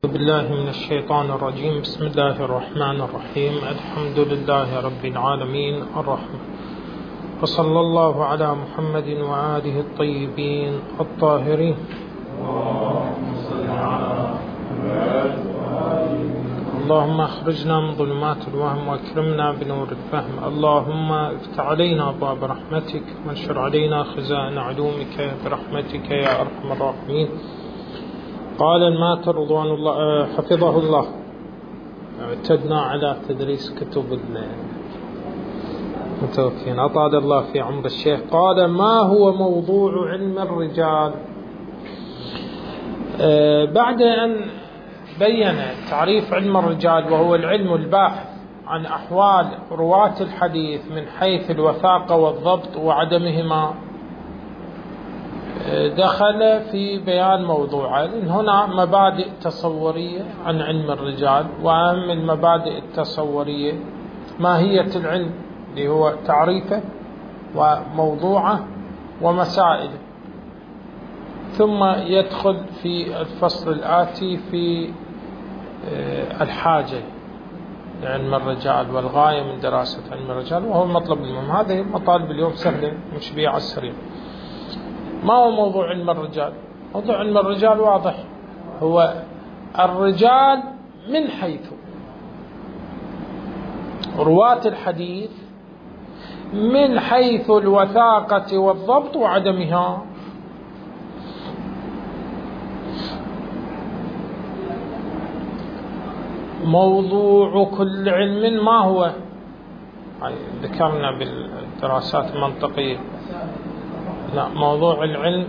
بالله من الشيطان الرجيم. بسم الله الرحمن الرحيم. الحمد لله رب العالمين الرحمن، وصلى الله على محمد وآله الطيبين الطاهرين. اللهم اخرجنا من ظلمات الوهم واكرمنا بنور الفهم. اللهم افتح علينا باب رحمتك وانشر علينا خزائن علومك برحمتك يا أرحم الراحمين. قال الماتر رضوان الله حفظه الله: اعتدنا على تدريس كتب المتوفين أطال الله في عمر الشيخ. قال: ما هو موضوع علم الرجال؟ بعد أن بين تعريف علم الرجال، وهو العلم الباحث عن أحوال رواة الحديث من حيث الوثاقة والضبط وعدمهما، دخل في بيان موضوعين. هنا مبادئ تصورية عن علم الرجال، وأهم المبادئ التصورية ماهية العلم اللي هو تعريفه وموضوعه ومسائله، ثم يدخل في الفصل الآتي في الحاجة لعلم الرجال والغاية من دراسة علم الرجال، وهو المطلب المهم. هذه مطالب اليوم سهلة مش بيع على السريع. ما هو موضوع علم الرجال؟ موضوع علم الرجال واضح، هو الرجال من حيث رواة الحديث من حيث الوثاقة والضبط وعدمها. موضوع كل علم ما هو؟ ذكرنا بالدراسات المنطقية. لا، موضوع العلم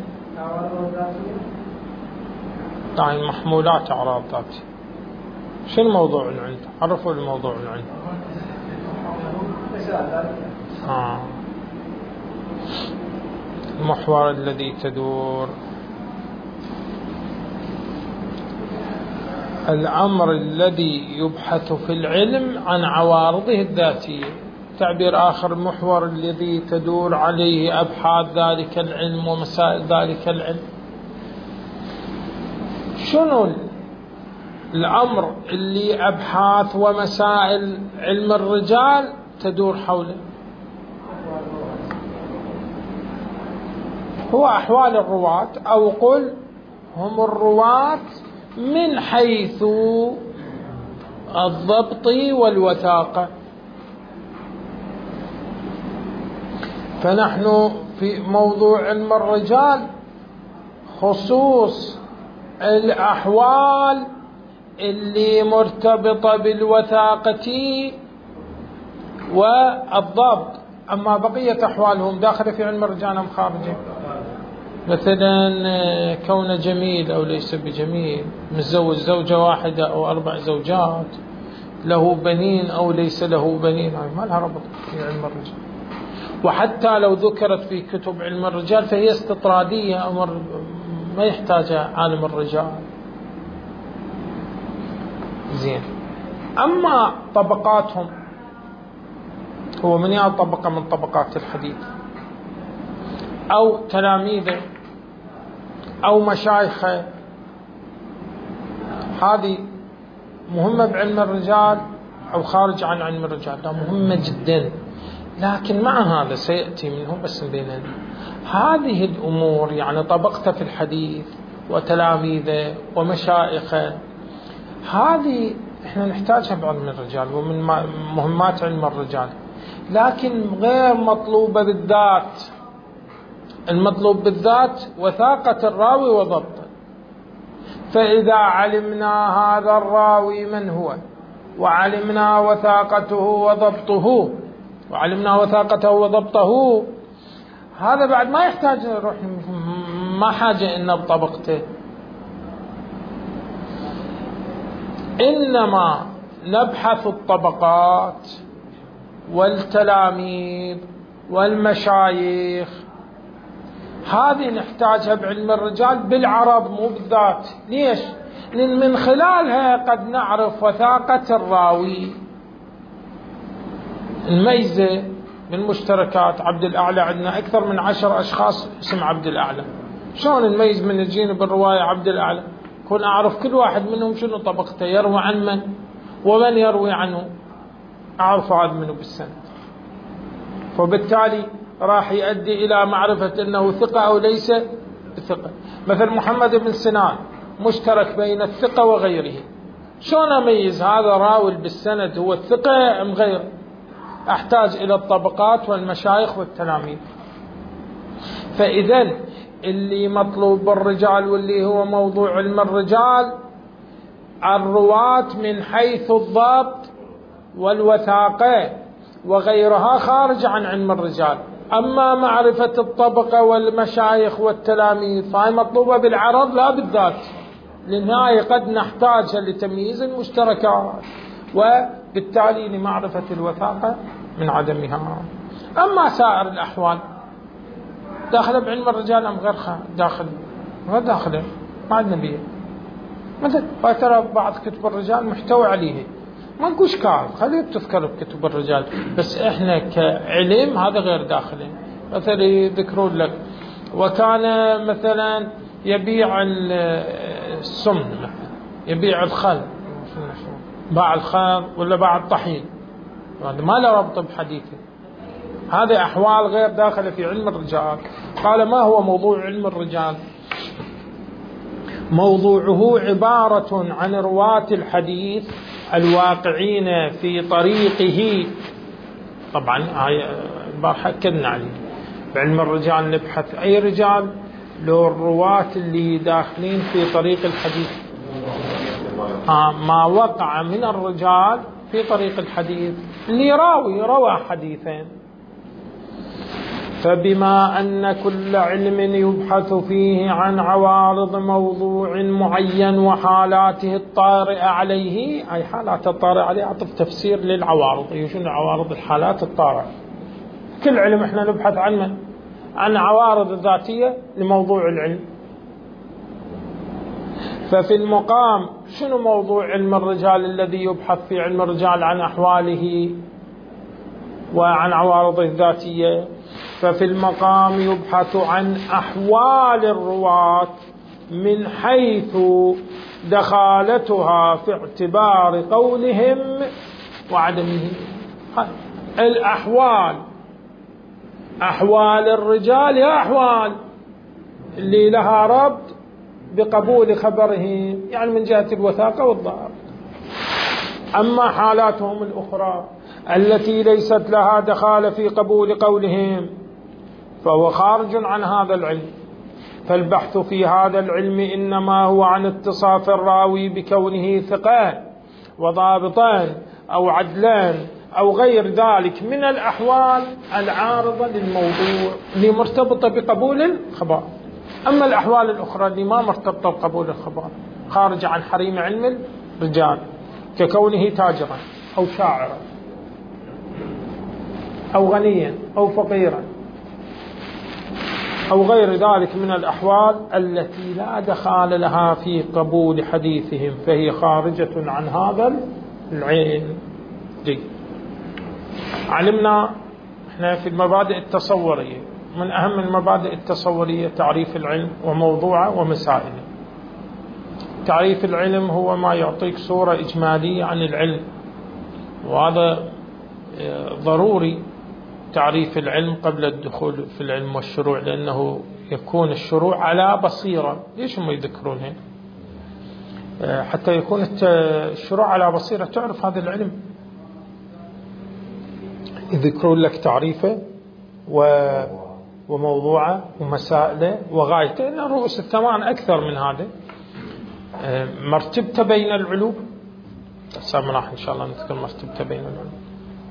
يعني محمولات أعراض ذاتية. شنو موضوع العلم؟ عرفوا الموضوع العلم. المحور الذي تدور، الأمر الذي يبحث في العلم عن عوارضه الذاتية. تعبير آخر: المحور الذي تدور عليه أبحاث ذلك العلم ومسائل ذلك العلم. شنو الأمر اللي أبحاث ومسائل علم الرجال تدور حوله؟ هو أحوال الرواة، أو قل هم الرواة من حيث الضبط والوثاقة. فنحن في موضوع علم الرجال خصوص الأحوال اللي مرتبطة بالوثاقة والضبط. أما بقية أحوالهم داخلة في علم الرجال أم خارجه؟ مثلا كونه جميل أو ليس بجميل، متزوج زوجة واحدة أو 4 زوجات، له بنين أو ليس له بنين، ما لها ربط في علم الرجال. وحتى لو ذكرت في كتب علم الرجال فهي استطرادية، أمر ما يحتاجها عالم الرجال. زين. أما طبقاتهم، هو من هي طبقة من طبقات الحديث، أو تلاميذه أو مشايخه، هذه مهمة بعلم الرجال أو خارج عن علم الرجال؟ لا، مهمة جدا. لكن مع هذا سيأتي منه بس بيننا هذه الأمور، يعني طبقته في الحديث وتلاميذه ومشايخه، هذه احنا نحتاجها بعلم الرجال ومن مهمات علم الرجال، لكن غير مطلوبة بالذات. المطلوب بالذات وثاقة الراوي وضبطه. فإذا علمنا هذا الراوي من هو، وعلمنا وثاقته وضبطه، هذا بعد ما يحتاج نروح، ما حاجة إن بطبقته، إنما نبحث الطبقات والتلاميذ والمشايخ. هذه نحتاجها بعلم الرجال بالعرض مو بالذات. ليش؟ لأن من خلالها قد نعرف وثاقة الراوي. الميزة من مشتركات عبد الأعلى، عندنا أكثر من 10 أشخاص اسم عبد الأعلى. شلون نميز من الجين بالرواية عبد الأعلى؟ كون أعرف كل واحد منهم شنو طبقته، يروي عن من ومن يروي عنه، أعرف هذا منه بالسند. فبالتالي راح يؤدي إلى معرفة أنه ثقة أو ليس ثقة. مثل محمد بن سنان مشترك بين الثقة وغيره، شلون أميز هذا راوي بالسند هو الثقة أم غيره؟ أحتاج إلى الطبقات والمشايخ والتلاميذ. فإذا اللي مطلوب بالرجال واللي هو موضوع علم الرجال الرواة من حيث الضبط والوثاقة وغيرها خارج عن علم الرجال. أما معرفة الطبقة والمشايخ والتلاميذ فهي مطلوبة بالعرض لا بالذات، للنهاية قد نحتاج لتمييز المشتركات وبالتالي لمعرفة الوثاقة من عدمها. أما سائر الأحوال داخل بعلم الرجال أم غير داخل؟ غير داخله، ما عندنا بيه. مثل ترى بعض كتب الرجال محتوى عليه، ما نقول إشكال، خليه تذكر بكتب الرجال، بس إحنا كعلم هذا غير داخله. مثلا يذكرون لك وكان مثلا يبيع السمن، مثلا يبيع الخل، باع الخل ولا باع الطحين، هذا ما له ربط بحديثه. هذه أحوال غير داخلة في علم الرجال. قال ما هو موضوع علم الرجال؟ موضوعه عبارة عن رواة الحديث الواقعين في طريقه. طبعا البارحة أكدنا عليه، بعلم الرجال نبحث أي رجال، لو الرواة اللي داخلين في طريق الحديث، ما وقع من الرجال في طريق الحديث اللي روى حديثين. فبما أن كل علم يبحث فيه عن عوارض موضوع معين وحالاته الطارئة عليه، أي حالات الطارئة عليه، أعطف تفسير للعوارض. شنو عوارض الحالات الطارئة؟ كل علم احنا نبحث عنه، عن عوارض الذاتية لموضوع العلم. ففي المقام شنو موضوع علم الرجال الذي يبحث في علم الرجال عن أحواله وعن عوارضه الذاتية؟ ففي المقام يبحث عن أحوال الرواة من حيث دخالتها في اعتبار قولهم وعدمه. الأحوال، أحوال الرجال هي أحوال اللي لها ربط بقبول خبرهم، يعني من جهة الوثاقة والضبط. أما حالاتهم الأخرى التي ليست لها دخال في قبول قولهم فهو خارج عن هذا العلم. فالبحث في هذا العلم إنما هو عن اتصاف الراوي بكونه ثقان وضابطان أو عدلان أو غير ذلك من الأحوال العارضة للموضوع اللي مرتبطة بقبول الخبر. أما الأحوال الأخرى اللي ما مرتبطة بقبول الخبر خارج عن حريم علم الرجال، ككونه تاجرا أو شاعرا أو غنيا أو فقيرا أو غير ذلك من الأحوال التي لا دخال لها في قبول حديثهم، فهي خارجة عن هذا العلم. علمنا احنا في المبادئ التصورية، من أهم المبادئ التصورية تعريف العلم وموضوعه ومسائله. تعريف العلم هو ما يعطيك صورة إجمالية عن العلم، وهذا ضروري تعريف العلم قبل الدخول في العلم والشروع، لأنه يكون الشروع على بصيرة. ليش هم يذكرونها؟ حتى يكون الشروع على بصيرة، تعرف هذا العلم. يذكرون لك تعريفه وموضوعه ومسائله وغايته، لأن الرؤوس الثمان أكثر من هذا. مرتبته بين العلوم، راح إن شاء الله نذكر مرتبته بين العلوم.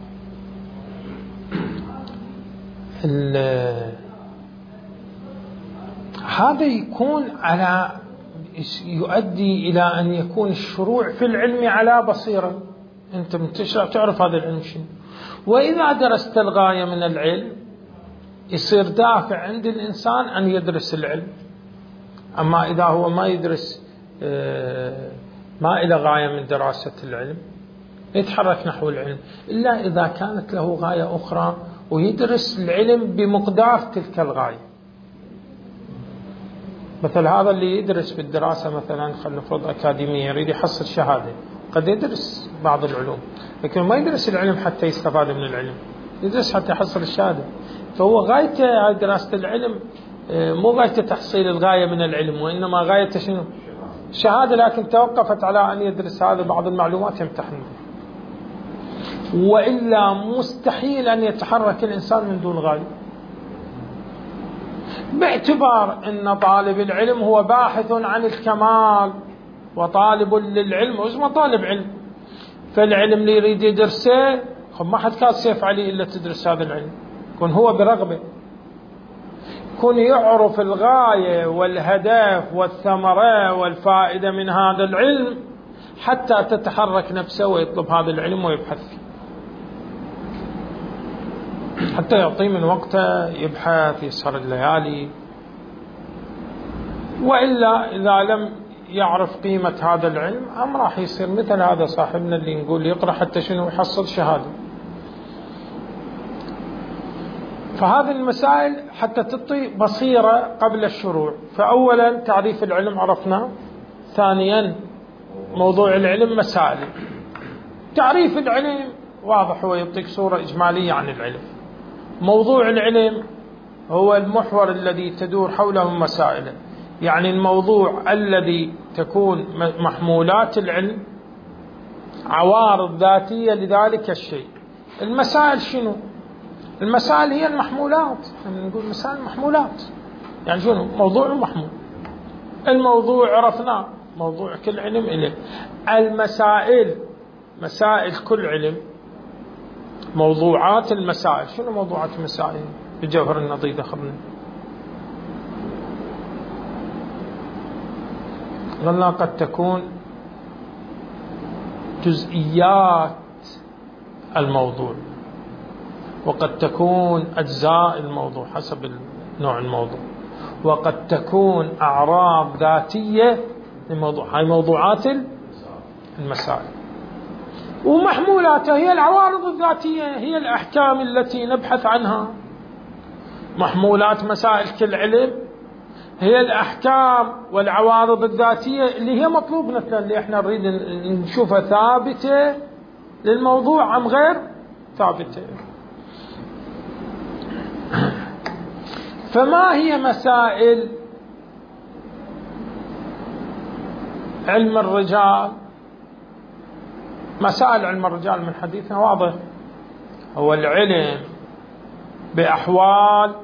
هذا يكون على يؤدي إلى أن يكون الشروع في العلم على بصيرة، أنت تعرف هذا العلم شنو. وإذا درست الغاية من العلم يصير دافع عند الإنسان أن يدرس العلم. أما إذا هو ما يدرس، ما إلى غاية من دراسة العلم، يتحرك نحو العلم، إلا إذا كانت له غاية أخرى ويدرس العلم بمقدار تلك الغاية. مثل هذا اللي يدرس بالدراسة مثلا خلينا نفرض أكاديمية يريد يحصل شهادة، قد يدرس بعض العلوم لكن ما يدرس العلم حتى يستفاد من العلم، يدرس حتى يحصل الشهادة. فهو غايته دراسة العلم مو غايته تحصيل الغاية من العلم، وإنما غايته شنو؟ شهادة، لكن توقفت على أن يدرس هذا بعض المعلومات يمتحن بها. وإلا مستحيل أن يتحرك الإنسان من دون غاية، باعتبار أن طالب العلم هو باحث عن الكمال وطالب للعلم واسمه طالب علم. فالعلم اللي يريد يدرسه ما حد كان سيف عليه إلا تدرس هذا العلم، يكون هو برغبة، يكون يعرف الغاية والهدف والثمرة والفائدة من هذا العلم حتى تتحرك نفسه ويطلب هذا العلم ويبحث فيه، حتى يعطيه من وقته يبحث يسهر الليالي. وإلا إذا لم يعرف قيمة هذا العلم راح يصير مثل هذا صاحبنا اللي نقول يقرأ حتى شنو يحصل شهادة. فهذه المسائل حتى تعطي بصيرة قبل الشروع. فأولا تعريف العلم عرفنا، ثانيا موضوع العلم مسائل. تعريف العلم واضح، هو يعطيك صورة إجمالية عن العلم. موضوع العلم هو المحور الذي تدور حوله مسائل، يعني الموضوع الذي تكون محمولات العلم عوارض ذاتية لذلك الشيء. المسائل شنو؟ المسائل هي المحمولات، يعني نقول مسائل محمولات، يعني شنو؟ موضوع محمول. الموضوع عرفناه، موضوع كل علم إليه. المسائل مسائل كل علم، موضوعات المسائل. شنو موضوعات المسائل؟ بجوهر النضيد أخذنا قلنا قد تكون جزئيات الموضوع، وقد تكون أجزاء الموضوع حسب نوع الموضوع، وقد تكون أعراض ذاتية للموضوع. هاي موضوعات المسائل. ومحمولاتها هي العوارض الذاتية، هي الأحكام التي نبحث عنها. محمولات مسائل كل علم هي الأحكام والعوارض الذاتية اللي هي مطلوب مثلا، اللي احنا نريد نشوفها ثابتة للموضوع أم غير ثابتة. فما هي مسائل علم الرجال؟ مسائل علم الرجال من حديثنا واضح، هو العلم بأحوال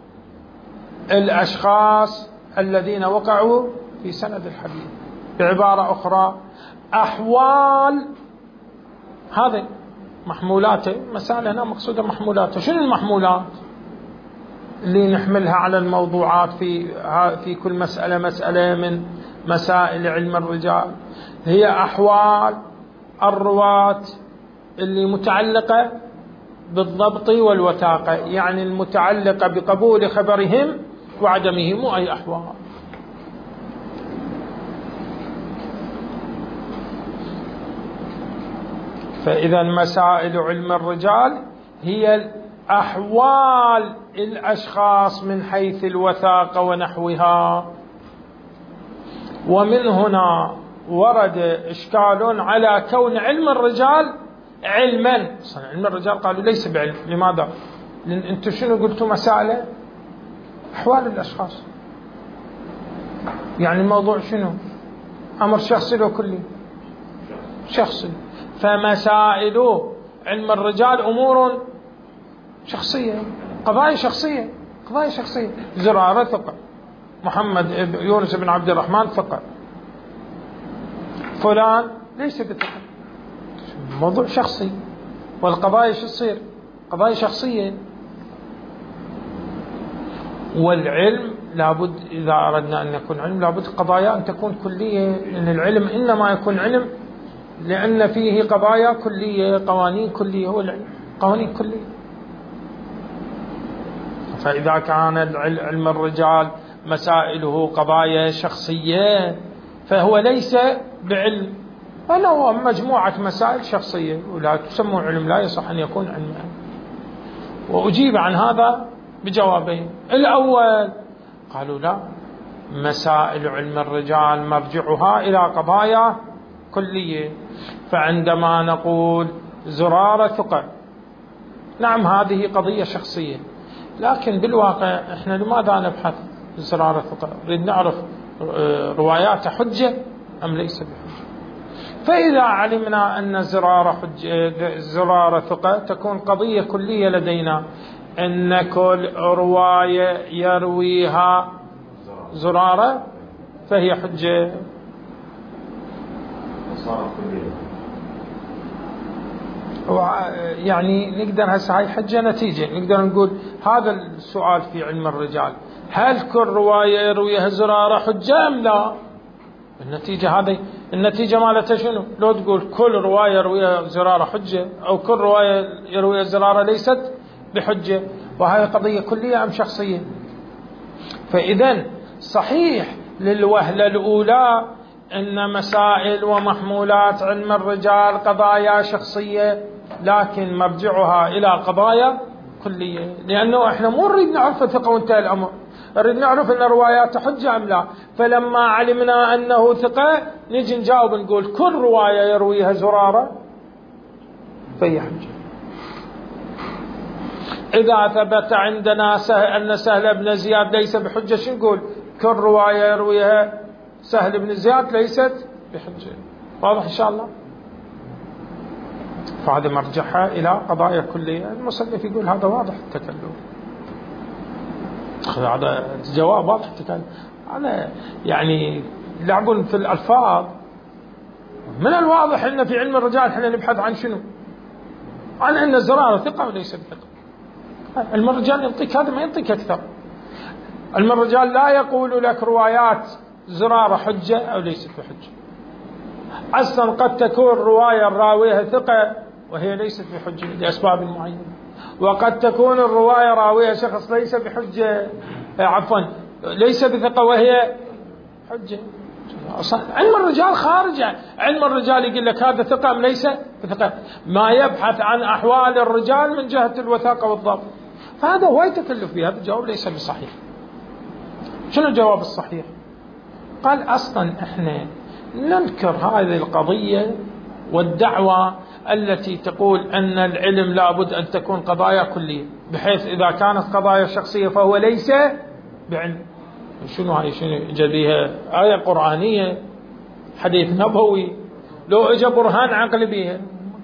الأشخاص الذين وقعوا في سند الحديث. بعبارة أخرى أحوال هذه محمولاته. مسائل هنا مقصودة محمولاته. شنو المحمولات اللي نحملها على الموضوعات في كل مسألة مسألة من مسائل علم الرجال؟ هي أحوال الرواة اللي متعلقة بالضبط والوثاقة، يعني المتعلقة بقبول خبرهم وعدمه، مو أي أحوال. فإذا مسائل علم الرجال هي أحوال الأشخاص من حيث الوثاقة ونحوها. ومن هنا ورد إشكال على كون علم الرجال علما. علم الرجال قالوا ليس بعلم. لماذا؟ لأن أنتم شنو قلتوا؟ مسائل أحوال الأشخاص، يعني الموضوع شنو؟ أمر شخصي لو كلي؟ شخصي. فمسائل علم الرجال أمور شخصية، قضايا شخصية، قضايا شخصية. زرارة ثقة، محمد يونس بن عبد الرحمن ثقة، فلان ليس بثقة. موضوع شخصي، والقضايا شو تصير؟ قضايا شخصية. والعلم لابد إذا أردنا أن يكون علم لابد قضايا أن تكون كلية، لأن العلم إنما يكون علم لأن فيه قضايا كلية، قوانين كلية. هو العلم قوانين كلية. فإذا كان علم الرجال مسائله قضايا شخصية فهو ليس بعلم، بل هو مجموعة مسائل شخصية ولا تسمى علم، لا يصح أن يكون علما. وأجيب عن هذا بجوابين. الأول قالوا لا، مسائل علم الرجال مرجعها إلى قضايا كلية. فعندما نقول زرارة ثقة، نعم هذه قضية شخصية، لكن بالواقع إحنا لماذا نبحث زرارة ثقة؟ نريد نعرف رواياته حجة أم ليس بحجة. فإذا علمنا أن زرارة ثقة تكون قضية كلية لدينا، أن كل رواية يرويها زرارة فهي حجة. يعني نقدر هسه هاي حجة نتيجة، نقدر نقول هذا السؤال في علم الرجال، هل كل رواية يرويها زرارة حجة أم لا؟ النتيجة مالتها شنو؟ لو تقول كل رواية يرويها زرارة حجة، أو كل رواية يرويها زرارة ليست بحجة، وهذه قضية كلية أم شخصية؟ فإذا صحيح للوهلة الأولى أن مسائل ومحمولات علم الرجال قضايا شخصية، لكن مرجعها إلى قضايا كلية، لأنه إحنا مو نريد نعرف ثقة وانتهى الأمر، نريد نعرف أن رواياته حجة أم لا. فلما علمنا أنه ثقة نجي نجاوب نقول كل رواية يرويها زرارة فهي حجة. إذا ثبت عندنا أن سهل بن زياد ليس بحجة، شو نقول؟ كل رواية يرويها سهل بن زياد ليست بحجة. واضح إن شاء الله؟ فهذا مرجعها إلى قضايا كلية. المصنف يقول هذا واضح التكلم، هذا جواب واضح التكلم. أنا يعني يلعبون في الألفاظ. من الواضح أن في علم الرجال احنا نبحث عن شنو؟ عن أن الزرارة ثقة وليس بثقة. علم الرجال ينطيك هذا، ما ينطيك أكثر. علم الرجال لا يقول لك روايات زرارة حجة أو ليست بحجة. أصلا قد تكون رواية راويها ثقة وهي ليست بحجة لأسباب معينة، وقد تكون الرواية راويها شخص ليس بحجة، ليس بثقة وهي حجة. أصلا علم الرجال خارج. علم الرجال يقول لك هذا ثقة أم ليس بثقة، ما يبحث عن أحوال الرجال من جهة الوثاقة والضبط. فهذا هو يتكلف به. هذا الجواب ليس بصحيح. شنو الجواب الصحيح؟ قال أصلا إحنا ننكر هذه القضية والدعوة التي تقول أن العلم لابد أن تكون قضايا كلية، بحيث إذا كانت قضايا شخصية فهو ليس بعلم. شنو هاي؟ شنو جديها؟ آية قرآنية، حديث نبوي، لو اجى برهان عقل بيها.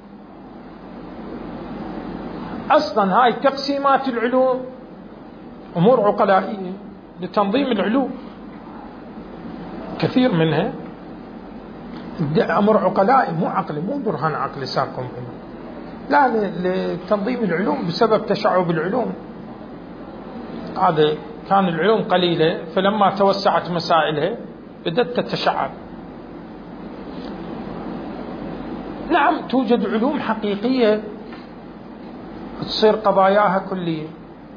أصلا هاي تقسيمات العلوم أمور عقلائية لتنظيم العلوم، كثير منها أمر عقلائي مو عقلي، مو برهان عقلي ساكم هنا، لا، لتنظيم العلوم بسبب تشعب العلوم. هذا كان العلوم قليلة، فلما توسعت مسائلها بدأت تتشعب. نعم توجد علوم حقيقية تصير قضاياها كلية،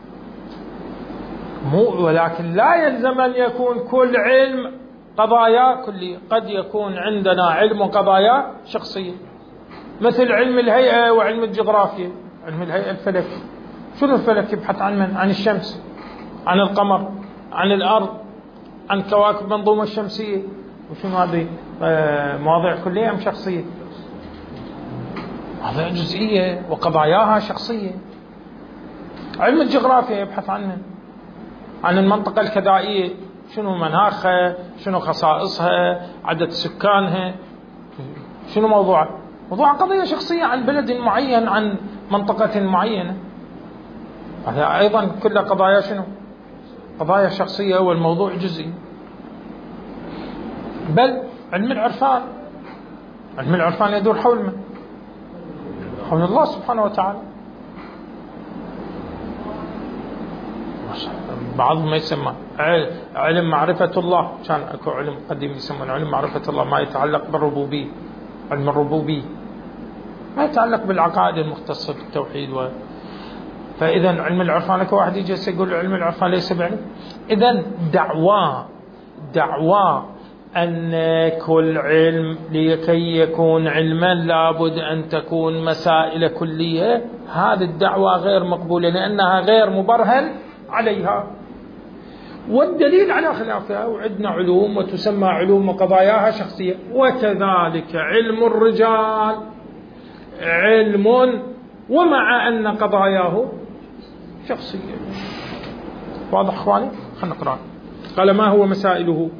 ولكن لا يلزم أن يكون كل علم قضايا كلية. قد يكون عندنا علم قضايا شخصية، مثل علم الهيئة وعلم الجغرافيا. علم الهيئة الفلكي، شنو الفلك؟ يبحث عن من؟ عن الشمس، عن القمر، عن الأرض، عن كواكب المنظومة الشمسية. وشنو هذه؟ مواضيع كلية أم شخصية؟ مواضيع جزئية وقضاياها شخصية. علم الجغرافيا يبحث عن المنطقة الكذائية، شنو مناخها، شنو خصائصها، عدد سكانها، شنو موضوع قضية شخصية عن بلد معين، عن منطقة معينة. هذا أيضا كل قضايا شنو؟ قضايا شخصية، والموضوع جزئي. بل علم العرفان يدور حول من؟ حول الله سبحانه وتعالى. بعضهم يسمى علم معرفة الله، كان اكو علم قديم يسمونه علم معرفة الله، ما يتعلق بالربوبية، علم الربوبية، ما يتعلق بالعقائد المختصة بالتوحيد فإذا علم العرفان، اكو واحد يجي يقول علم العرفان ليس بعلم. إذا دعوى أن كل علم لكي يكون علما لابد أن تكون مسائل كلية، هذه الدعوة غير مقبولة، لأنها غير مبرهن عليها. والدليل على خلافها. وعندنا علوم وتسمى علوم وقضاياها شخصية. وكذلك علم الرجال علم ومع أن قضاياه شخصية. واضح أخواني؟ خلنا نقرأ. قال ما هو مسائله؟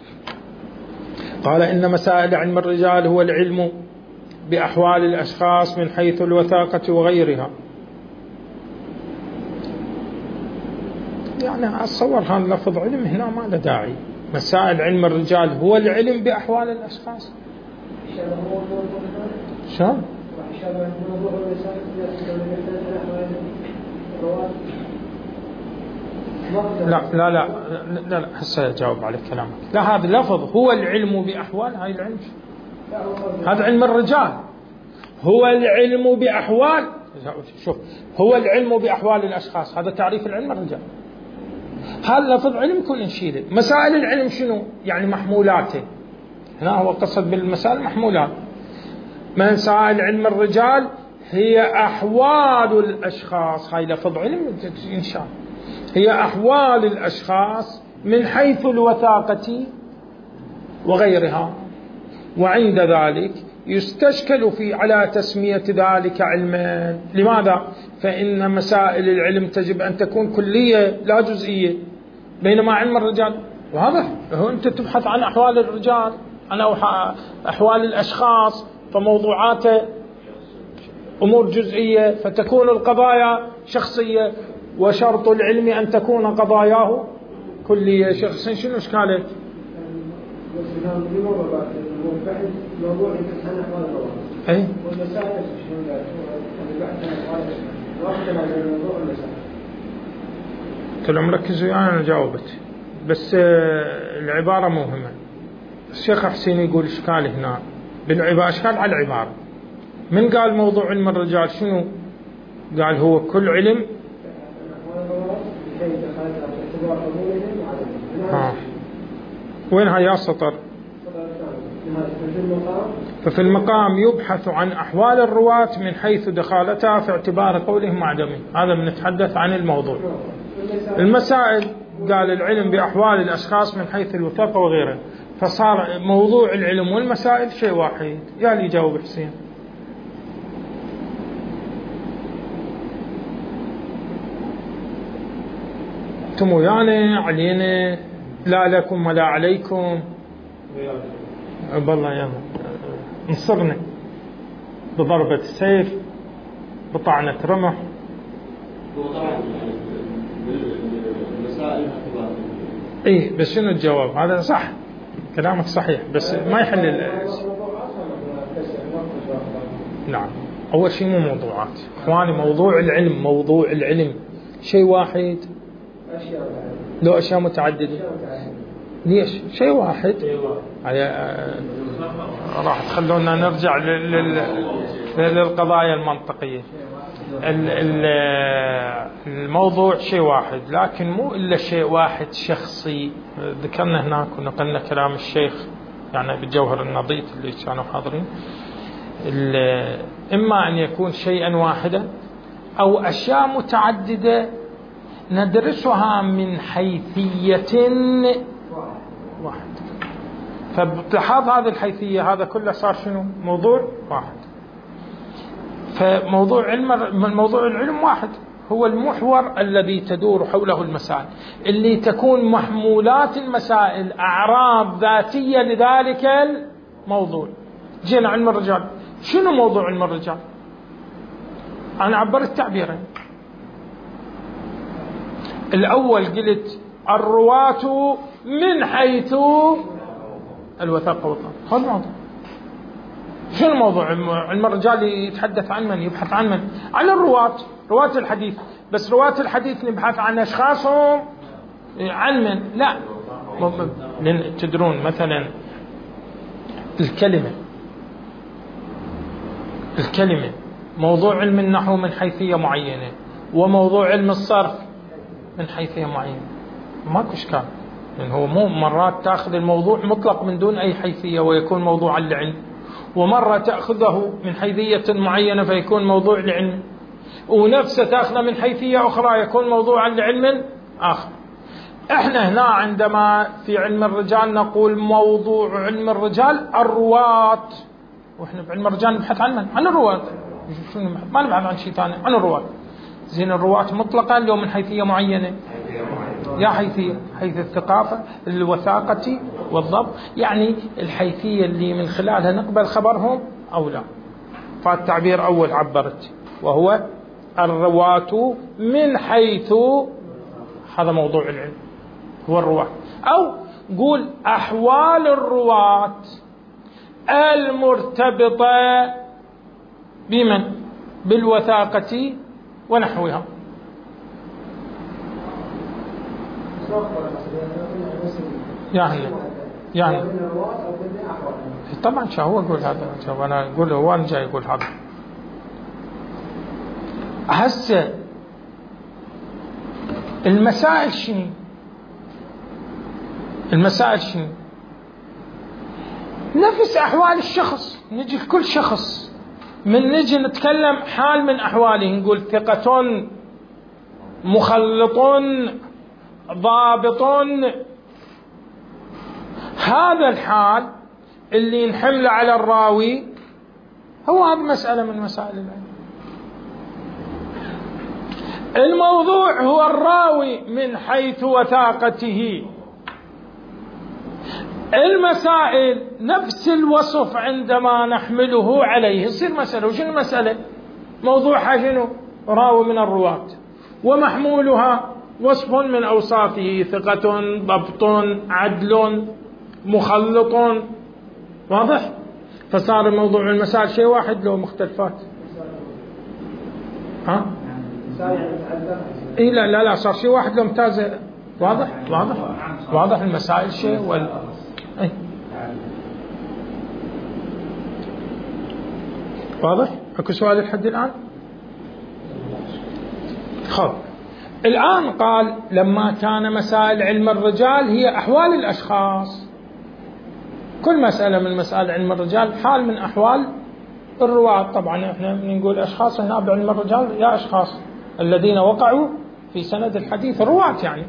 قال إن مسائل علم الرجال هو العلم بأحوال الأشخاص من حيث الوثاقة وغيرها. يعني أتصور هذا لفظ علم هنا ما له داعي. مسائل علم الرجال هو العلم بأحوال الأشخاص. شو؟ لا هسه أجاوب على كلامك. لا هذا لفظ هو العلم بأحوال، هاي العلم هذا علم الرجال هو العلم بأحوال. شوف هو العلم بأحوال الأشخاص، هذا تعريف العلم الرجال. هذا لفظ علم كل نشيله. مسائل العلم شنو؟ يعني محمولاته. هنا هو قصد بالمسائل محمولات. مسائل علم الرجال هي أحوال الأشخاص، هاي لفظ علم إن شاء الله. هي أحوال الأشخاص من حيث الوثاقة وغيرها. وعند ذلك يستشكل في على تسمية ذلك علما. لماذا؟ فإن مسائل العلم تجب أن تكون كلية لا جزئية، بينما علم الرجال واضح. هو أنت تبحث عن أحوال الرجال، عن أحوال الأشخاص، فموضوعاته أمور جزئية، فتكون القضايا شخصية. وشرط العلم أن تكون قضاياه كلية شخصية. شنو إشكالك؟ أي كلهم مركزوا يعني أنا جاوبت، بس العبارة مهمة. الشيخ حسين يقول إشكال هنا بالعبارة، إشكال على العبارة. من قال موضوع علم الرجال شنو؟ قال هو كل علم. وين هيا سطر؟ ففي المقام يبحث عن أحوال الرواة من حيث دخالتها في اعتبار قولهم معدمين. هذا بنتحدث عن الموضوع. المسائل قال العلم بأحوال الأشخاص من حيث الوثاقة وغيره، فصار موضوع العلم والمسائل شيء واحد. يا اللي يجاوب حسين. انتم ويانا علينا، لا لكم ولا عليكم. بالله يلا انصرنا بضربة السيف، بطعنة رمح. ايه بس شنو الجواب؟ هذا صح كلامك صحيح، بس ما يحل نعم. اول شيء مو موضوعات اخواني. موضوع العلم شيء واحد لو اشياء متعدده. ليش؟ شيء واحد. راح تخلونا نرجع للقضايا المنطقية. الموضوع شيء واحد، لكن مو إلا شيء واحد شخصي. ذكرنا هناك ونقلنا كلام الشيخ يعني بالجوهر النظيف اللي كانوا حاضرين. إما أن يكون شيئا واحدا أو أشياء متعددة ندرسها من حيثية واحد. فبتلاحظ هذه الحيثية هذا كله صار شنو؟ موضوع واحد. فموضوع العلم واحد، هو المحور الذي تدور حوله المسائل، اللي تكون محمولات المسائل أعراض ذاتية لذلك الموضوع. جينا علم الرجال، شنو موضوع علم الرجال؟ أنا عبرت تعبيرين. الأول قلت الرواة من حيث الوثاقة والطبع. هذا الموضوع. شنو الموضوع؟ علم الرجال يتحدث عن من؟ يبحث عن من؟ عن رواة الحديث. بس رواة الحديث نبحث عن أشخاصهم عن من؟ لا. تدرون مثلا الكلمة موضوع علم النحو من حيثية معينة، وموضوع علم الصرف من حيثية معينة. ماكو إشكال، لأن هو مو مرات تأخذ الموضوع مطلق من دون أي حيثية ويكون موضوعا لعلم، ومرة تأخذه من حيثية معينة فيكون موضوع لعلم، ونفسه تأخذه من حيثية أخرى يكون موضوعا لعلم آخر. احنا هنا عندما في علم الرجال نقول موضوع علم الرجال الرواة، واحنا في علم الرجال نبحث عن الرواة، ما نبحث عن شيء ثاني، عن الرواة. زين الرواة مطلقا لو من حيثية معينة، يا حيثية حيث الثقافة الوثاقة والضبط، يعني الحيثية اللي من خلالها نقبل خبرهم أو لا. فالتعبير أول عبرت وهو الرواة من حيث، هذا موضوع العلم هو الرواة، أو قول أحوال الرواة المرتبطة بمن؟ بالوثاقة ونحوها. يعني طبعا شو هو يقول هذا، شو أنا أقول هو أنا جاي يقول هذا. هسه المسائل شنو؟ المسائل شنو؟ نفس أحوال الشخص، نجي لكل شخص من نجي نتكلم حال من أحواله، نقول ثقة، مخلط، ضابط. هذا الحال اللي نحمله على الراوي هو هذا مسألة من مسائل العلم. الموضوع هو الراوي من حيث وثاقته. المسائل نفس الوصف عندما نحمله عليه يصير مسألة. وشنو المسألة؟ موضوعها شنو؟ راوي من الرواة، ومحمولها وصف من أوصافه، ثقة، ضبط، عدل، مخلط. واضح؟ فصار موضوع المسائل شيء واحد لو مختلفات. ها؟ إيه لا صار شيء واحد لو ممتازة. واضح المسائل شيء أي. واضح؟ اكو سؤال لحد الآن؟ خب الآن قال لما كان مسائل علم الرجال هي أحوال الأشخاص، كل مسألة من مسائل علم الرجال حال من أحوال الرواة. طبعا احنا نقول أشخاص هنا بعلم الرجال يا أشخاص الذين وقعوا في سند الحديث، الرواة يعني.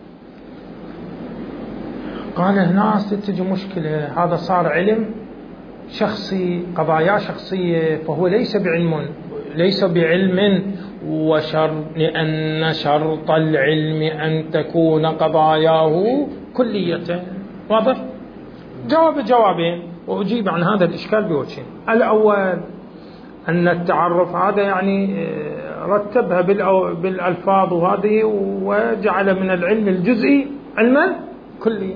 قال هنا ستجي مشكلة، هذا صار علم شخصي، قضايا شخصية، فهو ليس بعلم لأن شرط العلم أن تكون قضاياه كلية. واضح؟ جوابين وأجيب عن هذا الإشكال بوجهين. الأول أن التعرف هذا يعني رتبها بالألفاظ وهذه، وجعل من العلم الجزئي علما كليا،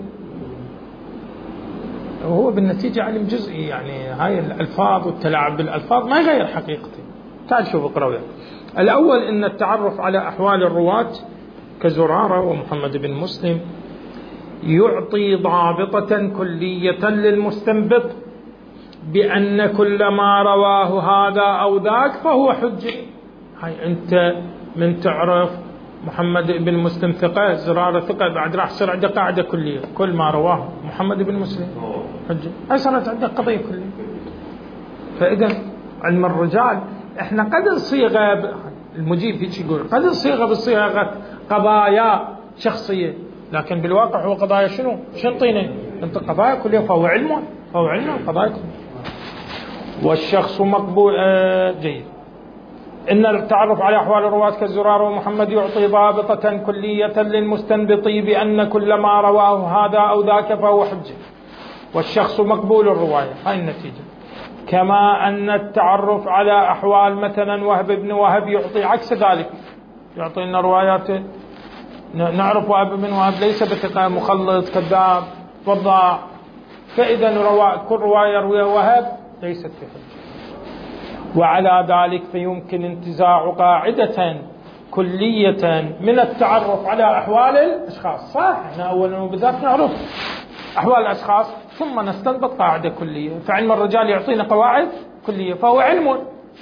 وهو بالنتيجة علم جزئي. يعني هاي الألفاظ والتلاعب بالألفاظ ما يغير حقيقته. تعال شوف اقرأ وياك. الأول أن التعرف على أحوال الرواة كزرارة ومحمد بن مسلم يعطي ضابطة كلية للمستنبط بأن كل ما رواه هذا أو ذاك فهو حجة. هاي أنت من تعرف محمد بن مسلم ثقة، زرارة ثقة، بعد راح تصير عندك قاعدة كلية، كل ما رواه محمد بن مسلم حجة، صارت عندك قضية كلية. فإذا علم الرجال احنا قد نصيغه، المجيب هيك يقول قد نصيغه بصيغة قضايا شخصية، لكن بالواقع هو قضايا شنو طينة، انت قضايا كلية، فهو علم قضايا كلية. والشخص مقبول جيد. إن التعرف على أحوال الرواة كالزرار ومحمد يعطي ضابطة كلية للمستنبط بأن كل ما رواه هذا أو ذاك فهو حجة، والشخص مقبول الرواية. هاي النتيجة. كما أن التعرف على أحوال مثلا وهب بن وهب يعطي عكس ذلك، يعطي لنا روايات نعرف وهب بن وهب ليس بثقة، مخلط، كذاب، وضاع، فإذا كل رواية يرويها وهب ليست في حجة. وعلى ذلك فيمكن انتزاع قاعدة كلية من التعرف على أحوال الأشخاص. صح، احنا أولا وبذات نعرف أحوال الأشخاص ثم نستنبط قاعدة كلية، فعلم الرجال يعطينا قواعد كلية فهو علم.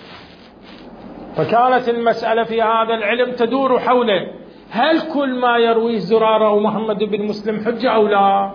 فكانت المسألة في هذا العلم تدور حول هل كل ما يرويه زرارة ومحمد بن مسلم حجة أو لا؟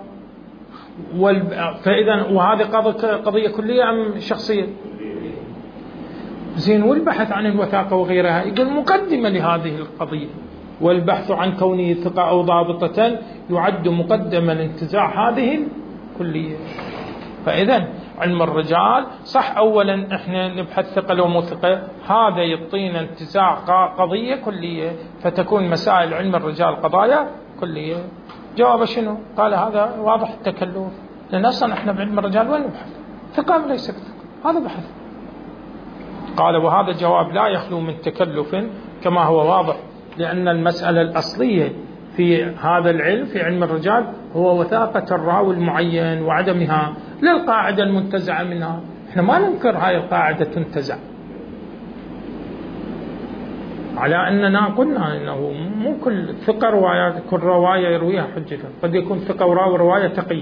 فإذا وهذه قضية كلية أم شخصية؟ زين. والبحث عن الوثاقة وغيرها يقول مقدمة لهذه القضية. والبحث عن كونه ثقة أو ضابطة يعد مقدما لانتزاع هذه الكلية. فإذا علم الرجال صح أولا إحنا نبحث ثقة لو مو ثقة، هذا يعطينا انتزاع قضية كلية، فتكون مسائل علم الرجال قضايا كلية. جواب شنو؟ قال هذا واضح التكلف، لأن أصلا إحنا بعلم الرجال وين نبحث؟ ثقة أم ليس بثقة؟ هذا بحث. قال وهذا جواب لا يخلو من تكلف كما هو واضح، لأن المسألة الأصلية في هذا العلم في علم الرجال هو وثاقة الراوي المعين وعدمها، لا القاعدة المنتزعة منها. احنا ما ننكر هاي القاعدة تنتزع، على أننا قلنا أنه مو كل ثقة روايات كل رواية يرويها حجة، قد يكون ثقة وراوي رواية تقي.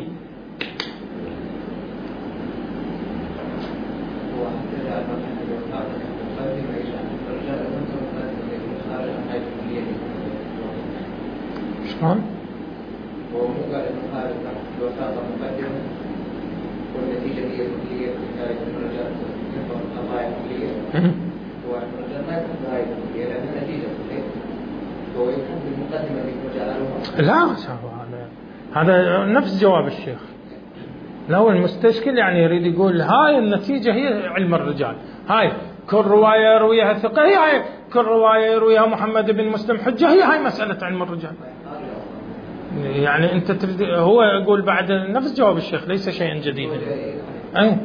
شلون؟ هو مو قال انه هذا الوثاقه مقدمه والنتيجه هي كليه خارج الرجال ينظر قضايا كليه، والرجال ما يكون بهاي الكليه لان النتيجه كليه، هو يكون بالمقدمه اللي لا هذا نفس جواب الشيخ. لو المستشكل يعني يريد يقول هاي النتيجه هي علم الرجال، هاي كل روايه يرويها ثقه، هي كل روايه يرويها محمد بن مسلم حجه، هاي مساله علم الرجال. يعني أنت هو يقول بعد نفس جواب الشيخ ليس شيئا جديدا. أي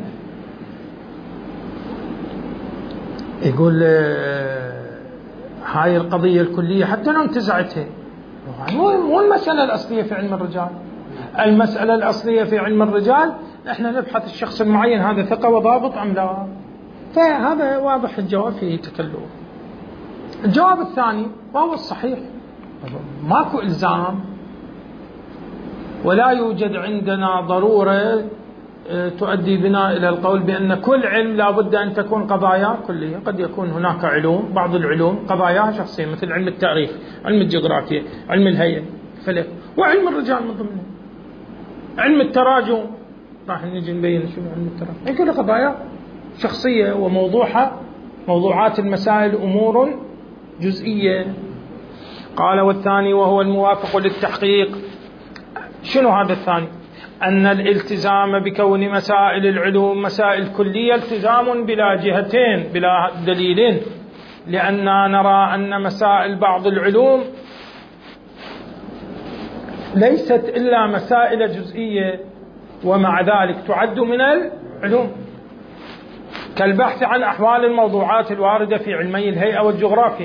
يقول هاي القضية الكلية حتى لو انتزعتها مو المسألة الأصلية في علم الرجال. المسألة الأصلية في علم الرجال احنا نبحث الشخص المعين هذا ثقة وضابط أم لا، فهذا واضح الجواب فيه تكلف. الجواب الثاني وهو الصحيح، ماكو إلزام ولا يوجد عندنا ضرورة تؤدي بنا إلى القول بأن كل علم لا بد أن تكون قضايا كلية. قد يكون هناك علوم، بعض العلوم قضايا شخصية، مثل علم التاريخ، علم الجغرافيا، علم الهيئة، فلك، وعلم الرجال من ضمنه. علم التراجم راح نجي نبين شنو علم التراجم، يقول قضايا شخصية وموضوعها موضوعات المسائل أمور جزئية. قال والثاني وهو الموافق للتحقيق. شنو هذا الثاني؟ أن الالتزام بكون مسائل العلوم مسائل كلية التزام بلا جهتين بلا دليل، لأننا نرى أن مسائل بعض العلوم ليست إلا مسائل جزئية ومع ذلك تعد من العلوم، كالبحث عن أحوال الموضوعات الواردة في علمي الهيئة والجغرافيا.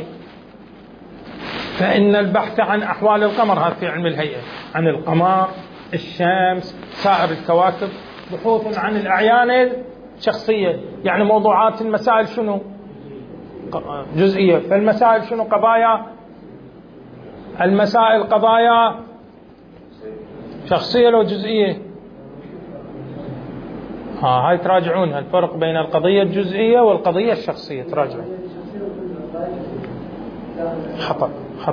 فإن البحث عن أحوال القمر هذا في علم الهيئة، عن القمر، الشمس، سائر الكواكب، بحوث عن الأعيان الشخصية، يعني موضوعات المسائل شنو؟ جزئية. فالمسائل شنو؟ قضايا. المسائل قضايا شخصية لو جزئية؟ هاي تراجعونها، الفرق بين القضية الجزئية والقضية الشخصية تراجعون. خطأ.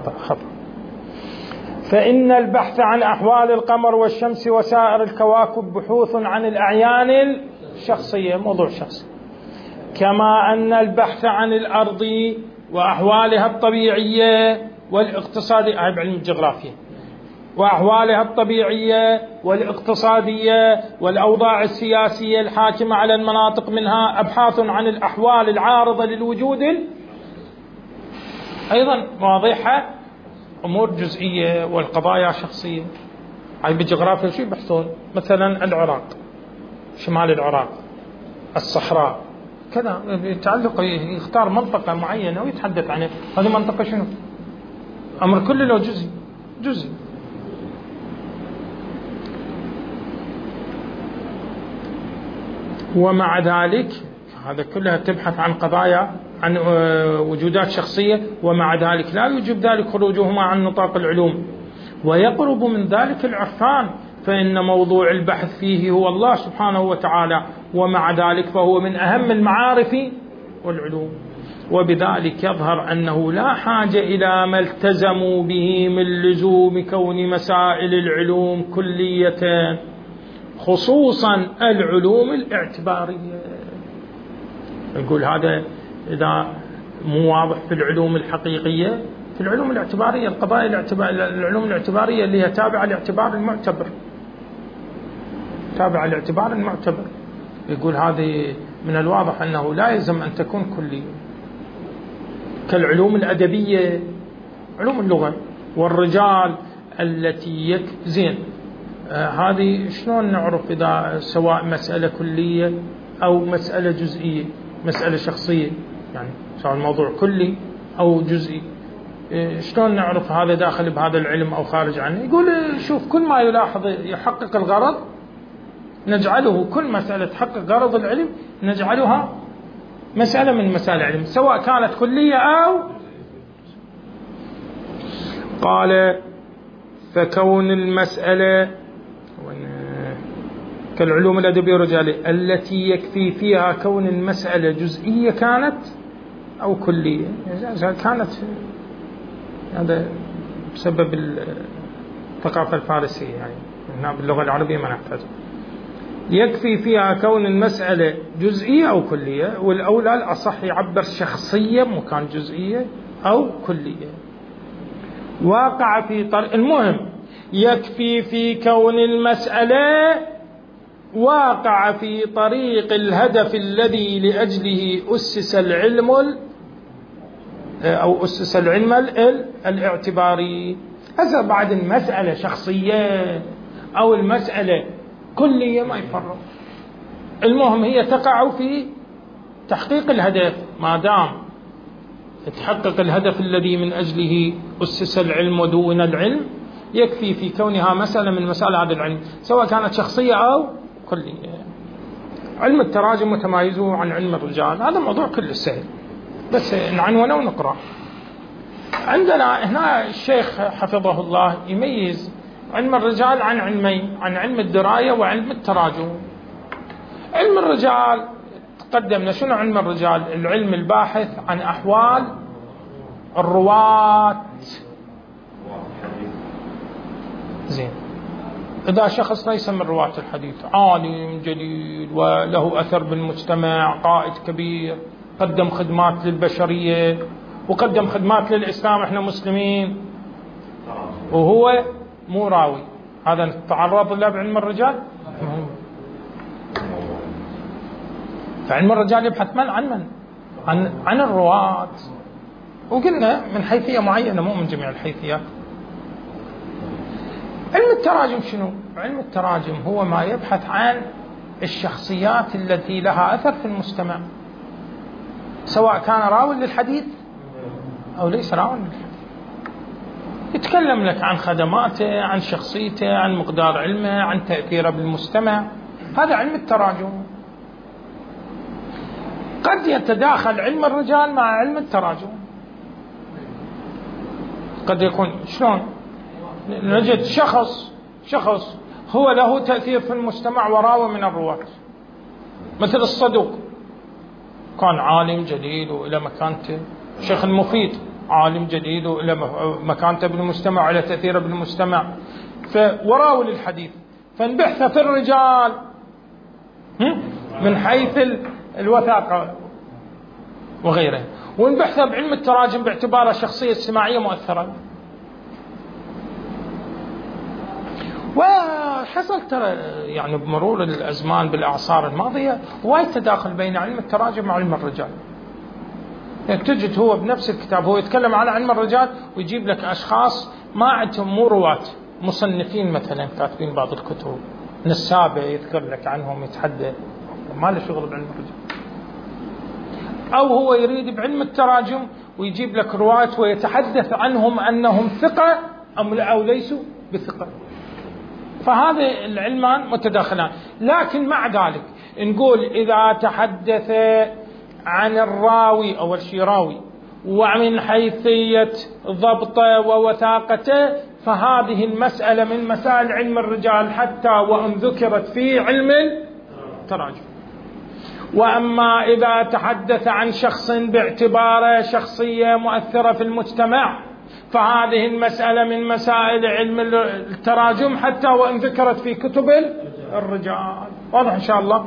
فإن البحث عن أحوال القمر والشمس وسائر الكواكب بحوث عن الأعيان الشخصية، موضوع شخصي، كما أن البحث عن الأرض وأحوالها الطبيعية والاقتصادية، بعلم الجغرافيا، وأحوالها الطبيعية والاقتصادية والأوضاع السياسية الحاكمة على المناطق منها أبحاث عن الأحوال العارضة للوجود أيضا واضحة، أمور جزئية والقضايا شخصية. هاي بالجغرافيا شو يبحثون؟ مثلا العراق، شمال العراق، الصحراء، كذا يتعلق، يختار منطقة معينة ويتحدث عنها. هذه منطقة شنو؟ أمر كله له جزء. ومع ذلك هذا كلها تبحث عن قضايا، عن وجودات شخصية، ومع ذلك لا يوجب ذلك خروجهما عن نطاق العلوم، ويقرب من ذلك العرفان، فإن موضوع البحث فيه هو الله سبحانه وتعالى، ومع ذلك فهو من أهم المعارف والعلوم. وبذلك يظهر أنه لا حاجة إلى ما التزموا به من لزوم كون مسائل العلوم كلية، خصوصا العلوم الاعتبارية. يقول هذا إذا مو واضح في العلوم الحقيقية في العلوم الاعتبارية، العلوم الاعتبارية اللي هي تابعة لاعتبار المعتبر، تابعة لاعتبار المعتبر. يقول هذه من الواضح أنه لا يلزم أن تكون كلية، كالعلوم الأدبية، علوم اللغة والرجال التي زين. هذه شلون نعرف إذا سواء مسألة كلية أو مسألة جزئية، مسألة شخصية، يعني سواء الموضوع كلي أو جزئي، شلون نعرف هذا داخل بهذا العلم أو خارج عنه؟ يقول شوف، كل ما يلاحظ يحقق الغرض نجعله، كل مسألة تحقق غرض العلم نجعلها مسألة من مسائل العلم، سواء كانت كلية أو. قال فكون المسألة كالعلوم الأدبية والرجالية التي يكفي فيها كون المسألة جزئية كانت أو كلية. إذا كانت، هذا بسبب الثقافة الفارسية، يعني هنا باللغة العربية ما نحتاج. يكفي فيها كون المسألة جزئية أو كلية، والأولى الأصح يعبر شخصية مكان جزئية أو كلية. واقع في طريق، المهم يكفي في كون المسألة واقع في طريق الهدف الذي لأجله أسس العلم أو أسس العلم الاعتباري. هذا بعد المسألة شخصية أو المسألة كلية ما يفرق، المهم هي تقع في تحقيق الهدف. ما دام تحقق الهدف الذي من أجله أسس العلم ودون العلم، يكفي في كونها مسألة من مسائل هذا العلم، سواء كانت شخصية أو كلية. علم التراجم متمايزه عن علم الرجال، هذا موضوع كله سهل، بس نعنونه ونقرأ. عندنا هنا الشيخ حفظه الله يميز علم الرجال عن علمين، عن علم الدراية وعلم التراجم. علم الرجال تقدمنا، شنو علم الرجال؟ العلم الباحث عن أحوال الرواة. زين، إذا شخص ليس من رواة الحديث، عالم جليل وله أثر بالمجتمع، قائد كبير، قدم خدمات للبشرية وقدم خدمات للإسلام، إحنا مسلمين، وهو مو راوي، هذا نتعرض له بعلم الرجال. فعلم الرجال يبحث عن الرواة، وقلنا من حيثية معينة، مو من جميع الحيثيات. علم التراجم شنو؟ علم التراجم هو ما يبحث عن الشخصيات التي لها أثر في المجتمع، سواء كان راوي للحديث أو ليس راوي للحديث. يتكلم لك عن خدماته، عن شخصيته، عن مقدار علمه، عن تأثيره بالمجتمع. هذا علم التراجم. قد يتداخل علم الرجال مع علم التراجم، قد يكون شلون؟ نجد شخص هو له تأثير في المجتمع وراوي من الرواة، مثل الصدوق، كان عالم جليل وإلى مكانته. الشيخ المفيد عالم جليل وإلى مكانته بالمجتمع وإلى تأثيره بالمجتمع، وراوي للحديث. فنبحث في الرجال من حيث الوثاقة وغيره، ونبحث بعلم التراجم باعتباره شخصية سماعية مؤثرة. وحصل ترى يعني بمرور الأزمان بالأعصار الماضية وايد تداخل بين علم التراجم وعلم الرجال. يعني تجد هو بنفس الكتاب هو يتكلم عن علم الرجال ويجيب لك أشخاص ما عندهم مو رواة، مصنفين مثلا كاتبين بعض الكتب، نسابة يذكر لك عنهم، يتحدث، ما له شغل بعلم الرجال. أو هو يريد بعلم التراجم ويجيب لك رواة ويتحدث عنهم أنهم ثقة أو ليسوا بثقة. فهذه العلمان متداخلان. لكن مع ذلك نقول إذا تحدث عن الراوي أول شيء راوي ومن حيثية ضبطه ووثاقته، فهذه المسألة من مسائل علم الرجال حتى وإن ذكرت في علم التراجم. وأما إذا تحدث عن شخص باعتباره شخصية مؤثرة في المجتمع، فهذه المسألة من مسائل علم التراجم حتى وإن ذكرت في كتب الرجال. واضح إن شاء الله.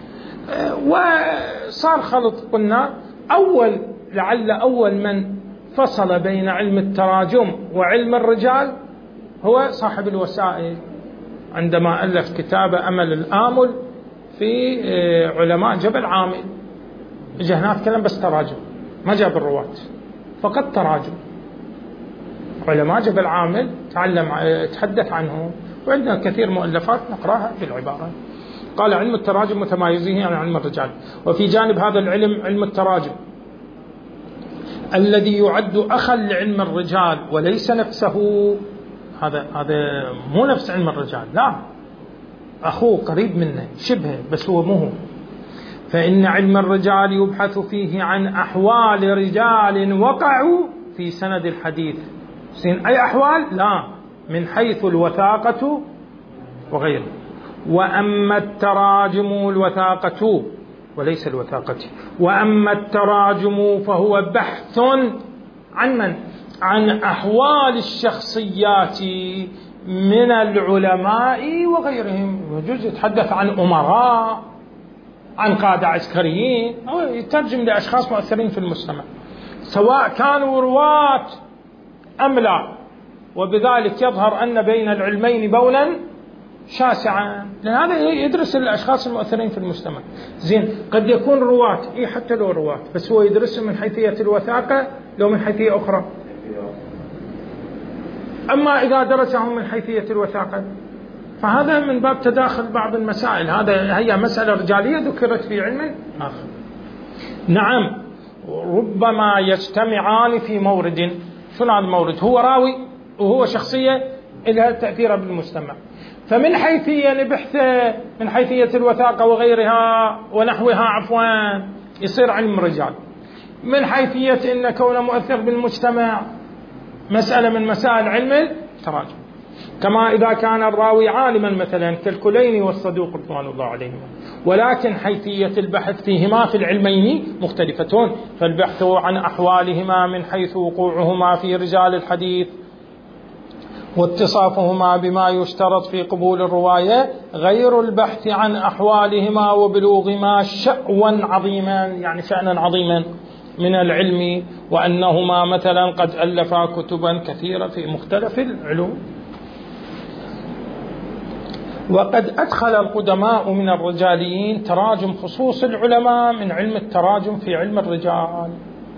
وصار خلط، قلنا لعل أول من فصل بين علم التراجم وعلم الرجال هو صاحب الوسائل، عندما ألف كتاب أمل الآمل في علماء جبل عامل. اجى هناك كلام بس تراجم، ما جاب الرواة، فقط تراجم. علماء جبل عامل تحدث عنهم، وعندنا كثير مؤلفات نقراها بالعبارة. قال علم التراجم متمايزه عن علم الرجال. وفي جانب هذا العلم علم التراجم الذي يعد أخا لعلم الرجال وليس نفسه، هذا مو نفس علم الرجال، لا، أخوه قريب منه شبهه بس هو مو. فإن علم الرجال يبحث فيه عن أحوال رجال وقعوا في سند الحديث. أي أحوال؟ لا، من حيث الوثاقة وغيره. وأما التراجم الوثاقة وليس الوثاقة، وأما التراجم فهو بحث عن من؟ عن أحوال الشخصيات من العلماء وغيرهم. يجوز يتحدث عن أمراء، عن قادة عسكريين، أو يترجم لأشخاص مؤثرين في المجتمع، سواء كانوا رواة أم لا. وبذلك يظهر أن بين العلمين بولا شاسعا، لأن هذا يدرس الأشخاص المؤثرين في المجتمع. زين، قد يكون رواة، حتى لو رواة، بس هو يدرسهم من حيثية الوثاقة لو من حيثية أخرى. أما إذا درسهم من حيثية الوثاقة فهذا من باب تداخل بعض المسائل. هي مسألة رجالية ذكرت في علم آخر. نعم، ربما يجتمعان في مورد. شنو هذا المورد؟ هو راوي وهو شخصية لها تأثير بالمجتمع، فمن حيثية بحثه من حيثية الوثاقة وغيرها ونحوها عفوا يصير علم رجال. من حيثية إن كونه مؤثر بالمجتمع مسألة من مسائل علم التراجم. كما إذا كان الراوي عالما مثلا كالكليني والصدوق رضوان الله عليهما، ولكن حيثية البحث فيهما في العلمين مختلفتون، فالبحث عن أحوالهما من حيث وقوعهما في رجال الحديث واتصافهما بما يشترط في قبول الرواية غير البحث عن أحوالهما وبلوغهما شأوا عظيما، يعني شأنا عظيما من العلم، وأنهما مثلا قد ألفا كتبا كثيرة في مختلف العلوم. وقد أدخل القدماء من الرجاليين تراجم خصوص العلماء من علم التراجم في علم الرجال.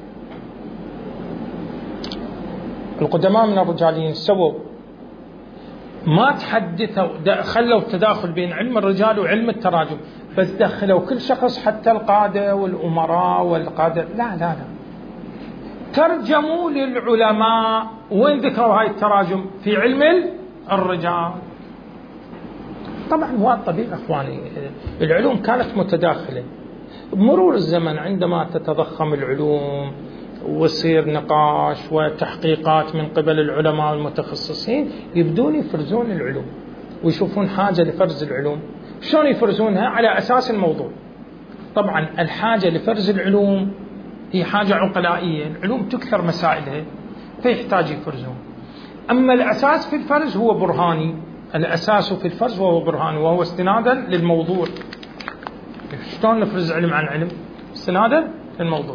القدماء من الرجاليين سووا ما تحدثوا، خلوا التداخل بين علم الرجال وعلم التراجم، بس دخلوا كل شخص حتى القادة والأمراء والقادة، لا ترجموا للعلماء. وين ذكروا هاي التراجم؟ في علم الرجال. طبعا هو الطبيعي أخواني، العلوم كانت متداخلة. بمرور الزمن عندما تتضخم العلوم ويصير نقاش وتحقيقات من قبل العلماء والمتخصصين، يبدون يفرزون العلوم ويشوفون حاجة لفرز العلوم. شلون يفرزونها؟ على أساس الموضوع. طبعا الحاجة لفرز العلوم هي حاجة عقلائية، العلوم تكثر مسائلها فيحتاج يفرزون. أما الأساس في الفرز هو برهاني، الأساس في الفرز وهو برهاني، وهو استنادا للموضوع. شلون نفرز علم عن علم؟ استنادا للموضوع.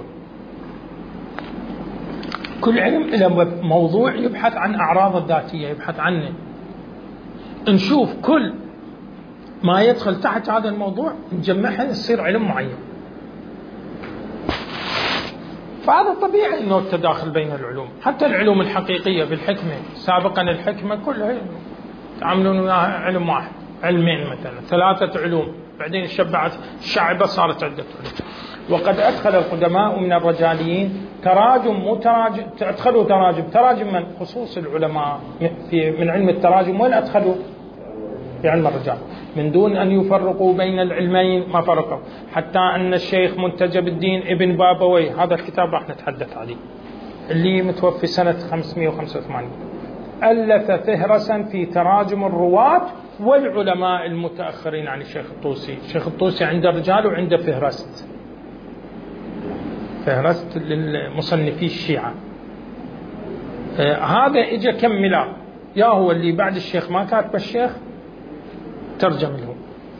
كل علم له موضوع يبحث عن أعراض الذاتية، يبحث عنه. نشوف كل ما يدخل تحت هذا الموضوع نجمعها يصير علم معين. فهذا طبيعي أنه التداخل بين العلوم، حتى العلوم الحقيقية بالحكمة. سابقا الحكمة كلها تعاملون وياها علم واحد، علمين مثلا، 3 علوم، بعدين الشعبة صارت عدة علوم. وقد أدخل القدماء من الرجاليين أدخلوا تراجم من خصوص العلماء من علم التراجم. وين أدخلوا؟ في علم الرجال، من دون أن يفرقوا بين العلمين، ما فرقوا. حتى أن الشيخ منتجب الدين ابن بابوي، هذا الكتاب راح نتحدث عليه، اللي متوفي سنة 585، ألف فهرسا في تراجم الرواة والعلماء المتأخرين عن الشيخ الطوسي. الشيخ الطوسي عنده رجال وعنده فهرست للمصنفي الشيعة. هذا إجا كملا، يا هو اللي بعد الشيخ ما كاتب الشيخ ترجم له،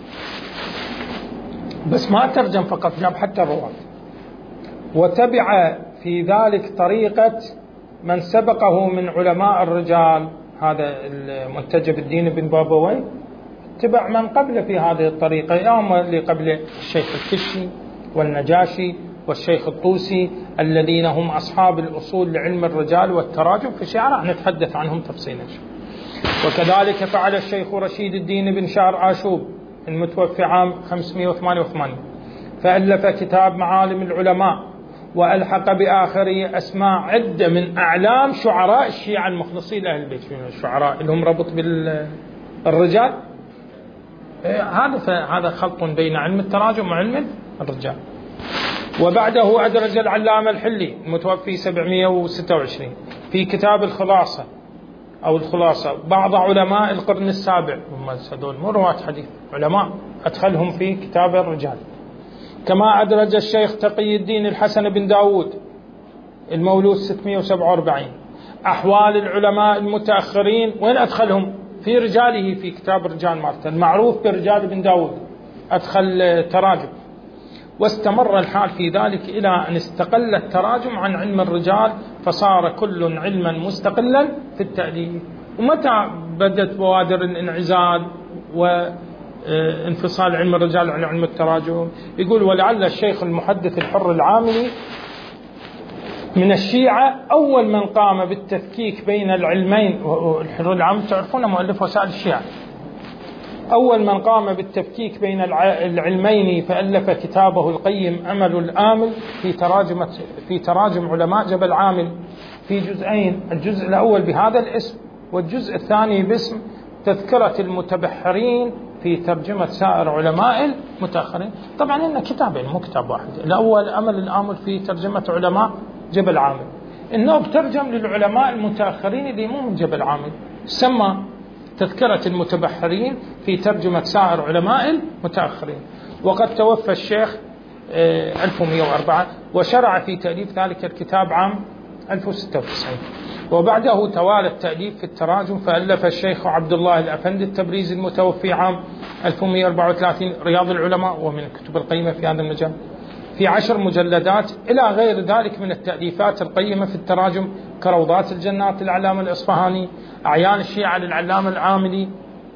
بس ما ترجم فقط، جاب حتى الرواة. وتبع في ذلك طريقة من سبقه من علماء الرجال، هذا المنتجب الدين بن بابويه، اتبع من قبل في هذه الطريقة، يوم اللي قبل الشيخ الكشي والنجاشي والشيخ الطوسي الذين هم أصحاب الأصول لعلم الرجال والتراجم في الشيعة، نتحدث عنهم تفصيلا. وكذلك فعل الشيخ رشيد الدين بن شهر آشوب المتوفى عام 588، فألف كتاب معالم العلماء، وألحق بآخره أسماء عدة من أعلام شعراء الشيعة المخلصين لأهل البيت. الشعراء اللي هم ربط بالرجال، هذا خلط بين علم التراجم وعلم الرجال. وبعده أدرج العلامة الحلي المتوفي 726 في كتاب الخلاصة أو الخلاصة بعض علماء القرن السابع، هم هذول مو رواة حديث، علماء أدخلهم في كتاب الرجال. كما أدرج الشيخ تقي الدين الحسن بن داود المولود 647 أحوال العلماء المتأخرين، وين أدخلهم؟ في رجاله، في كتاب رجال مالته المعروف برجال بن داود، أدخل تراجم. واستمر الحال في ذلك إلى أن استقل التراجم عن علم الرجال، فصار كل علما مستقلا في التأليف. ومتى بدت بوادر الانعزال وانفصال علم الرجال عن علم التراجم؟ يقول: ولعل الشيخ المحدث الحر العاملي من الشيعة أول من قام بالتفكيك بين العلمين. الحر العاملي تعرفون مؤلف وسائل الشيعة، أول من قام بالتفكيك بين العلمين، فألف كتابه القيم أمل الآمل في تراجم علماء جبل عامل في جزئين، الجزء الأول بهذا الاسم، والجزء الثاني باسم تذكرة المتبحرين في ترجمة سائر علماء المتأخرين. طبعا إن كتابين مو كتاب واحد، الأول أمل الآمل في ترجمة علماء جبل عامل، إنه بترجم للعلماء المتأخرين اللي مو من جبل عامل، سمى تذكرة المتبحرين في ترجمة سائر علماء المتأخرين. وقد توفى الشيخ 1104 وشرع في تأليف ذلك الكتاب عام 1096. وبعده توالى التأليف في التراجم، فألف الشيخ عبد الله الأفندي التبريزي المتوفي عام 1134 رياض العلماء، ومن الكتب القيمة في هذا المجال في 10 مجلدات، إلى غير ذلك من التأليفات القيمة في التراجم كروضات الجنات للعلامة الإصفهاني، أعيان الشيعة للعلامة العاملي،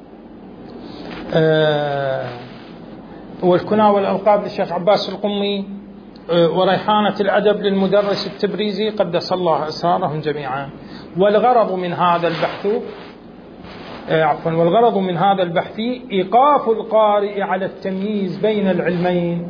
والكنى والألقاب للشيخ عباس القمي، وريحانة الأدب للمدرس التبريزي قدس الله أسرارهم جميعا. والغرض من هذا البحث إيقاف القارئ على التمييز بين العلمين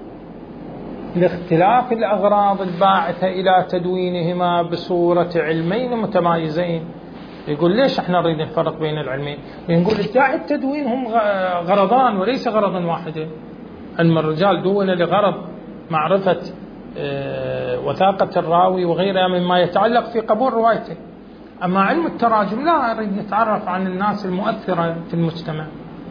لاختلاف الأغراض الباعثة إلى تدوينهما بصورة علمين متمايزين. يقول: ليش احنا نريد نفرق بين العلمين؟ نقول: ادعاء التدوين هم غرضان وليس غرضا واحدا. علم الرجال دون لغرض معرفة وثاقة الراوي وغيرها مما يتعلق في قبول روايته، أما علم التراجم لا، نريد نتعرف عن الناس المؤثرة في المجتمع.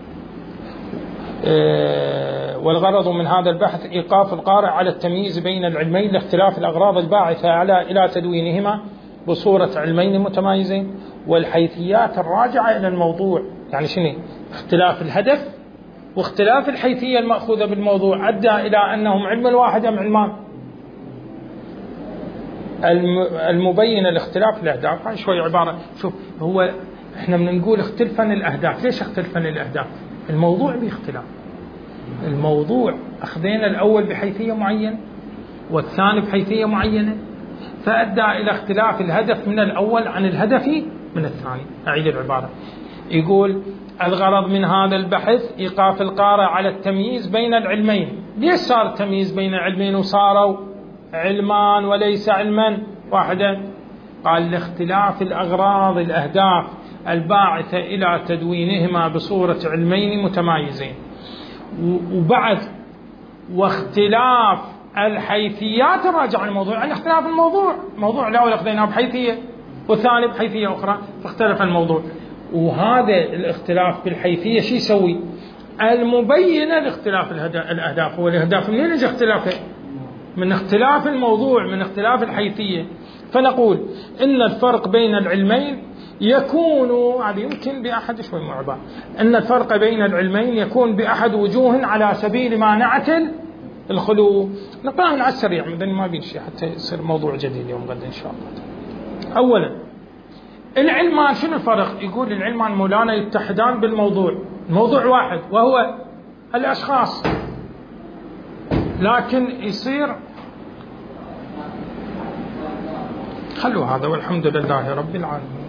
والغرض من هذا البحث إيقاف القارئ على التمييز بين العلمين لاختلاف الأغراض الباعثة إلى تدوينهما بصورة علمين متمايزين، والحيثيات الراجعة إلى الموضوع. يعني شنو؟ اختلاف الهدف واختلاف الحيثية المأخوذة بالموضوع أدى إلى أنهم علم واحد أم علمان. المبين الاختلاف الأهداف، هاي شوي عبارة. شوف، هو احنا بنقول اختلفن الأهداف، ليش اختلفن الأهداف؟ الموضوع باختلاف. الموضوع أخذنا الأول بحيثية معينة والثاني بحيثية معينة، فأدى إلى اختلاف الهدف من الأول عن الهدف من الثاني. أعيد العبارة. يقول: الغرض من هذا البحث إيقاف القارئ على التمييز بين العلمين. ليش صار التمييز بين علمين وصاروا علمان وليس علما واحدا؟ قال: لاختلاف الأغراض الأهداف الباعثة إلى تدوينهما بصورة علمين متمايزين، وبعد واختلاف الحيثيات الراجعة عن الموضوع. يعني اختلاف الموضوع الأول أخذناه بحيثية والثاني بحيثية أخرى، فاختلف الموضوع. وهذا الاختلاف بالحيثية شو يسوي؟ المبينة لاختلاف الأهداف. هو الأهداف منين يجي اختلافه؟ من اختلاف الموضوع، من اختلاف الحيثية. فنقول إن الفرق بين العلمين يكون، هذا يمكن بأحد شوي معبا، أن الفرق بين العلمين يكون بأحد وجوه على سبيل مانعة الخلو. نقرأ على السريع، ما بين شيء حتى يصير موضوع جديد يوم غد إن شاء الله. أولا العلمان شنو الفرق؟ يقول العلمان مولانا يتحدان بالموضوع، الموضوع واحد وهو الأشخاص، لكن يصير خلوا هذا والحمد لله رب العالمين.